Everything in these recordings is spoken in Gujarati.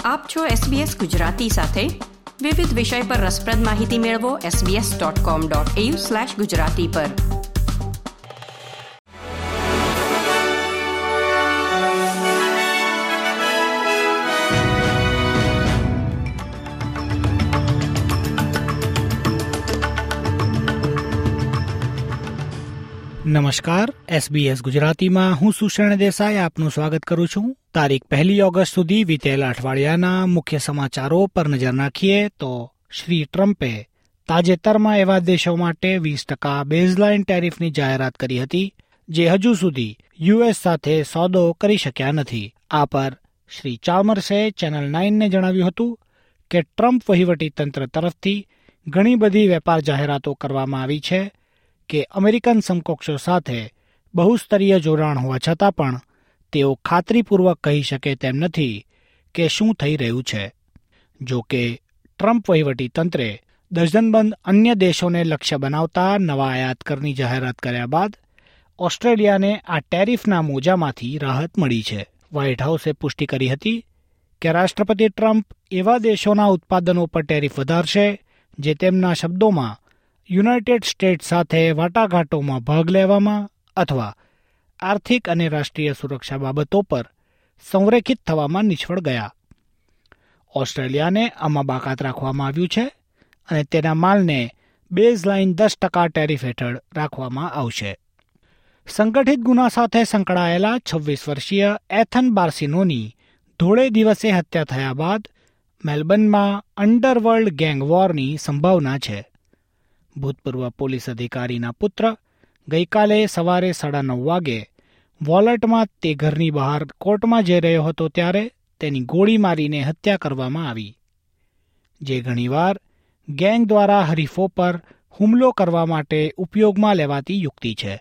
આપ છો SBS ગુજરાતી સાથે. વિવિધ વિષય પર રસપ્રદ માહિતી મેળવો sbs.com.au/gujarati પર. નમસ્કાર, SBS ગુજરાતીમાં હું સુષેણ દેસાઈ આપનું સ્વાગત કરું છું. તારીખ 1 ઓગસ્ટ સુધી વીતેલા અઠવાડિયાના મુખ્ય સમાચારો પર નજર નાખીએ તો શ્રી ટ્રમ્પે તાજેતરમાં એવા દેશો માટે 20% બેઝલાઇન ટેરિફની જાહેરાત કરી હતી જે હજુ સુધી યુએસ સાથે સોદો કરી શક્યા નથી. આ પર શ્રી ચાલ્મર્સે ચેનલ 9ને જણાવ્યું હતું કે ટ્રમ્પ વહીવટીતંત્ર તરફથી ઘણી બધી વેપાર જાહેરાતો કરવામાં આવી છે કે અમેરિકન સમકક્ષો સાથે બહુસ્તરીય જોડાણ હોવા છતાં પણ તેઓ ખાતરીપૂર્વક કહી શકે તેમ નથી કે શું થઈ રહ્યું છે. જો કે ટ્રમ્પ વહીવટીતંત્રે ડઝનબંધ અન્ય દેશોને લક્ષ્ય બનાવતા નવા આયાત કરની જાહેરાત કર્યા બાદ ઓસ્ટ્રેલિયાને આ ટેરિફના મોજામાંથી રાહત મળી છે. વ્હાઇટ હાઉસે પુષ્ટિ કરી હતી કે રાષ્ટ્રપતિ ટ્રમ્પ એવા દેશોના ઉત્પાદનો પર ટેરિફ વધારશે જે તેમના શબ્દોમાં યુનાઇટેડ સ્ટેટ્સ સાથે વાટાઘાટોમાં ભાગ લેવામાં અથવા આર્થિક અને રાષ્ટ્રીય સુરક્ષા બાબતો પર સંરેખિત થવામાં નિષ્ફળ ગયા. ઓસ્ટ્રેલિયાને આમાં બાકાત રાખવામાં આવ્યું છે અને તેના માલને બેઝલાઇન 10% ટેરિફ હેઠળ રાખવામાં આવશે. સંગઠિત ગુના સાથે સંકળાયેલા 26 વર્ષીય એથન બાર્સિનોની ધોળે દિવસે હત્યા થયા બાદ મેલબર્નમાં અંડરવર્લ્ડ ગેંગ વોરની સંભાવના છે. ભૂતપૂર્વ પોલીસ અધિકારીના પુત્ર ગઈકાલે સવારે 9:30 વાગે વોલેટમાં તે ઘરની બહાર કોર્ટમાં જઈ રહ્યો હતો ત્યારે તેની ગોળી મારીને હત્યા કરવામાં આવી, જે ઘણીવાર ગેંગ દ્વારા હરીફો પર હુમલો કરવા માટે ઉપયોગમાં લેવાતી યુક્તિ છે.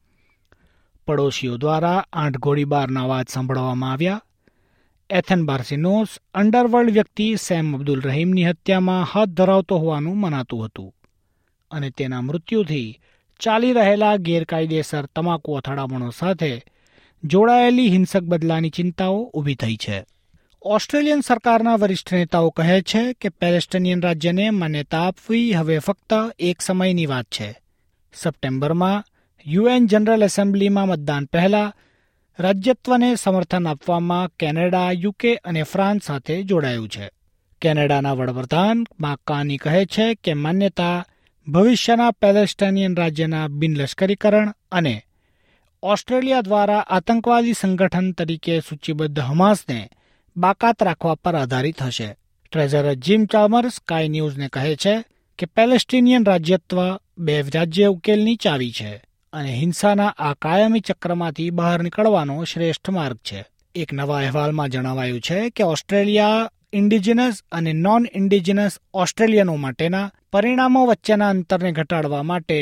પડોશીઓ દ્વારા 8 ગોળીબારના અવાજ સાંભળવામાં આવ્યા. એથન બાર્સિનોસ અંડરવર્લ્ડ વ્યક્તિ સેમ અબ્દુલ રહીમની હત્યામાં હાથ ધરાવતો હોવાનું મનાતું હતું અને તેના મૃત્યુથી ચાલી રહેલા ગેરકાયદેસર તમાકુ અથડામણો સાથે જોડાયેલી હિંસક બદલાની ચિંતાઓ ઊભી થઈ છે. ઓસ્ટ્રેલિયન સરકારના વરિષ્ઠ નેતાઓ કહે છે કે પેલેસ્ટિનિયન રાજ્યને માન્યતા આપવી હવે ફક્ત એક સમયની વાત છે. સપ્ટેમ્બરમાં યુએન જનરલ એસેમ્બલીમાં મતદાન પહેલા રાજ્યત્વને સમર્થન આપવામાં કેનેડા, યુકે અને ફ્રાન્સ સાથે જોડાયું છે. કેનેડાના વડાપ્રધાન માર્ક કાર્ની કહે છે કે માન્યતા ભવિષ્યના પેલેસ્ટાઇનિયન રાજ્યના બિનલશ્કરીકરણ અને ઓસ્ટ્રેલિયા દ્વારા આતંકવાદી સંગઠન તરીકે સૂચિબદ્ધ હમાસને બાકાત રાખવા પર આધારિત હશે. ટ્રેઝરર જીમ ચાલ્મર્સ સ્કાય ન્યૂઝને કહે છે કે પેલેસ્ટિનિયન રાજ્યત્વ 2 રાજ્ય ઉકેલની ચાવી છે અને હિંસાના આ કાયમી ચક્રમાંથી બહાર નીકળવાનો શ્રેષ્ઠ માર્ગ છે. એક નવા અહેવાલમાં જણાવાયું છે કે ઓસ્ટ્રેલિયા ઇન્ડિજિનસ અને નોન ઇન્ડિજિનસ ઓસ્ટ્રેલિયનો માટેના પરિણામો વચ્ચેના અંતરને ઘટાડવા માટે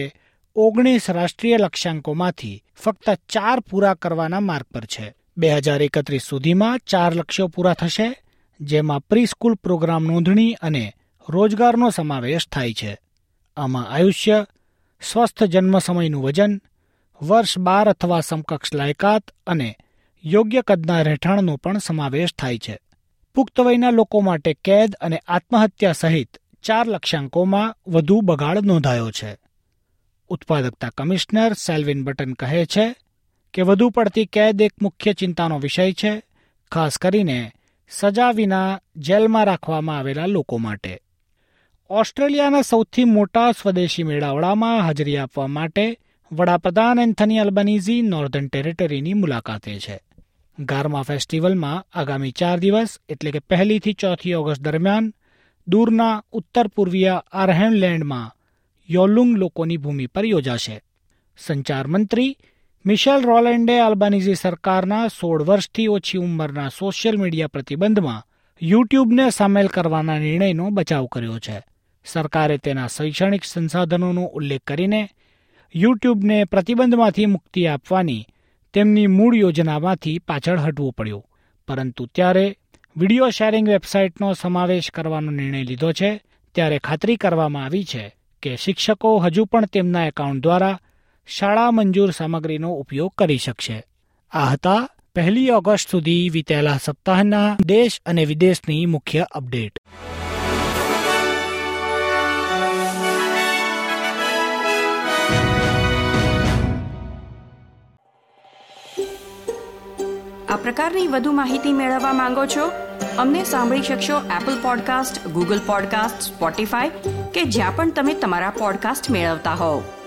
19 રાષ્ટ્રીય લક્ષ્યાંકોમાંથી ફક્ત 4 પૂરા કરવાના માર્ગ પર છે. 2031 સુધીમાં 4 લક્ષ્યો પૂરા થશે, જેમાં પ્રી સ્કૂલ પ્રોગ્રામ નોંધણી અને રોજગારનો સમાવેશ થાય છે. આમાં આયુષ્ય, સ્વસ્થ જન્મ સમયનું વજન, વર્ષ 12 અથવા સમકક્ષ લાયકાત અને યોગ્ય કદના રહેઠાણનો પણ સમાવેશ થાય છે. પુખ્ત વયના લોકો માટે કેદ અને આત્મહત્યા સહિત 4 લક્ષ્યાંકોમાં વધુ બગાડ નોંધાયો છે. ઉત્પાદકતા કમિશનર સેલ્વિન બટન કહે છે કે વધુ પડતી કેદ એક મુખ્ય ચિંતાનો વિષય છે, ખાસ કરીને સજા વિના જેલમાં રાખવામાં આવેલા લોકો માટે. ઓસ્ટ્રેલિયાના સૌથી મોટા સ્વદેશી મેળાવડામાં હાજરી આપવા માટે વડાપ્રધાન એન્થની અલ્બનીઝી નોર્ધન ટેરેટરીની મુલાકાતે છે. ગારમા ફેસ્ટિવલમાં આગામી 4 દિવસ એટલે કે 1 થી 4 ઓગસ્ટ દરમિયાન દૂરના ઉત્તર પૂર્વીય આર્હેન લેન્ડમાં યોલુંગ લોકોની ભૂમિ પર યોજાશે. સંચાર મંત્રી મિશેલ રોલેન્ડે આલ્બાનીઝી સરકારના 16 વર્ષથી ઓછી ઉંમરના સોશિયલ મીડિયા પ્રતિબંધમાં યુટ્યુબને સામેલ કરવાના નિર્ણયનો બચાવ કર્યો છે. સરકારે તેના શૈક્ષણિક સંસાધનોનો ઉલ્લેખ કરીને યુટ્યુબને પ્રતિબંધમાંથી મુક્તિ આપવાની તેમની મૂળ યોજનામાંથી પાછળ હટવું પડ્યું, પરંતુ ત્યારે વિડિયો શેરિંગ વેબસાઇટનો સમાવેશ કરવાનો નિર્ણય લીધો છે ત્યારે ખાતરી કરવામાં આવી છે કે શિક્ષકો હજુ પણ તેમના એકાઉન્ટ દ્વારા શાળા મંજૂર સામગ્રીનો ઉપયોગ કરી શકશે. આ હતા 1 ઓગસ્ટ સુધી વિતેલા સપ્તાહના દેશ અને વિદેશની મુખ્ય અપડેટ. આ પ્રકારની વધુ માહિતી મેળવવા માંગો છો? અમને સાંભળી શકશો Apple podcast, Google podcast, Spotify કે જ્યાં પણ તમે તમારા પોડકાસ્ટ મેળવતા હોવ.